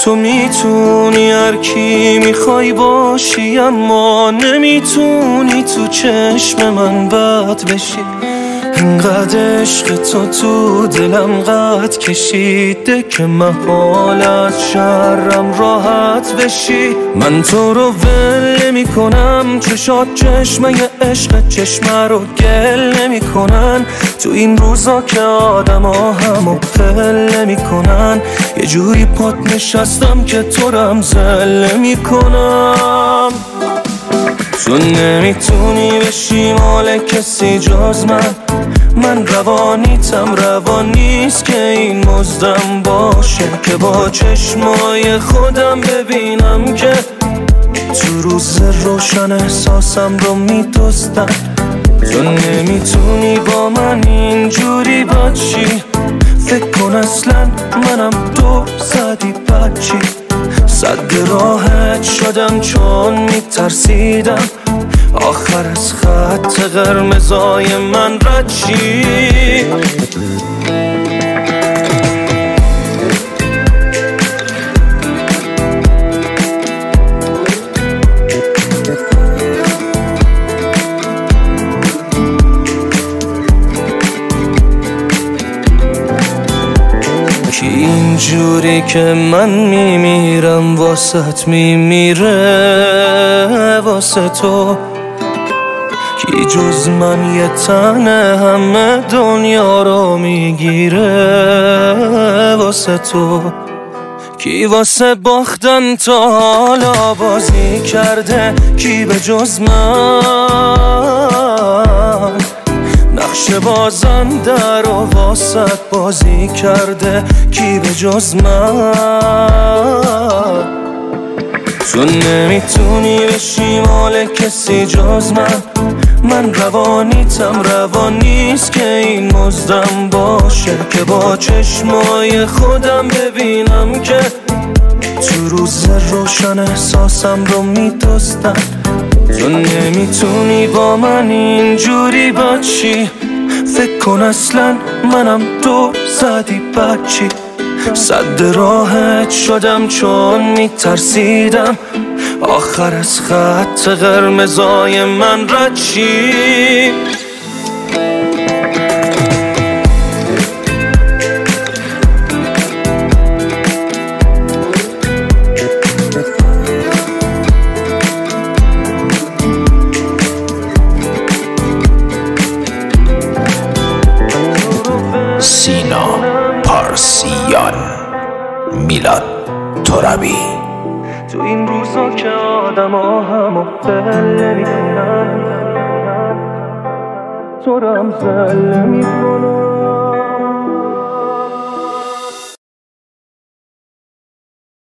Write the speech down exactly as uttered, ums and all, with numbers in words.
تو میتونی هر کی میخوای باشی، اما نمیتونی تو چشم من بد بشی. اینقدر عشق تو تو دلم قد کشیده که محال از شرم راحت بشی. من تو رو ول نمی کنم، چشات چشمه عشق چشمه رو گل نمی کنن. تو این روزا که آدم ها همو پل نمی کنن، یه جوری پات نشستم که تو رم زل نمی کنم. تو نمیتونی بشی مال کسی جز من، من روانیتم روان نیست که این مزدم باشه، که با چشمای خودم ببینم که تو روز روشن احساسم رو میدزدن. تو نمیتونی با من اینجوری باشی، فکر کن اصلا منم تو زدی بچی. صد راحت شدم چون میترسیدم آخر از خط قرمزای من رد شی. کی اینجوری که من میمیرم واسط میمیره واسه تو، کی جز من یه تنه همه دنیا رو میگیره واسه تو. کی واسه باختن تا حالا بازی کرده، کی به جز من نقش بازنده رو واسط بازی کرده، کی به جز من. تو نمیتونی بشی مال کسی جز من، من روانیتم روان نیست که این مزدم باشه، که با چشمای خودم ببینم که تو روز روشن احساسم رو میدزدن. تو نمیتونی با من اینجوری باشی، فکر کن اصلا منم تو زدی بچی. صد راحت شدم چون میترسیدم آخر از خط قرمزای من رد شی. سینا پارسیان، میلاد ترابی. تو این روزا که آدم ها همو پل نمی کنن، تو رم زل نمی کنن.